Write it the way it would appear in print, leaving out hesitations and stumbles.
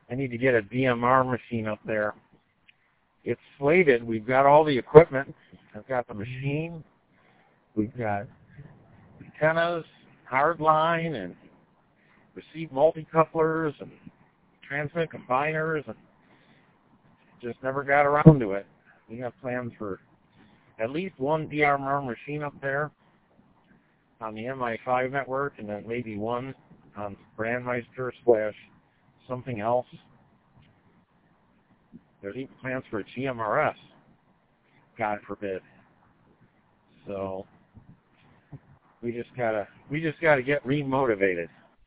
I need to get a DMR machine up there. It's slated. We've got all the equipment. I've got the machine. We've got antennas, hard line, and receive multi-couplers and transmit combiners, and just never got around to it. We have plans for at least one DMR machine up there on the MI5 network, and then maybe one on Brandmeister / something else. There's even plans for a GMRS, God forbid. So we just gotta get remotivated.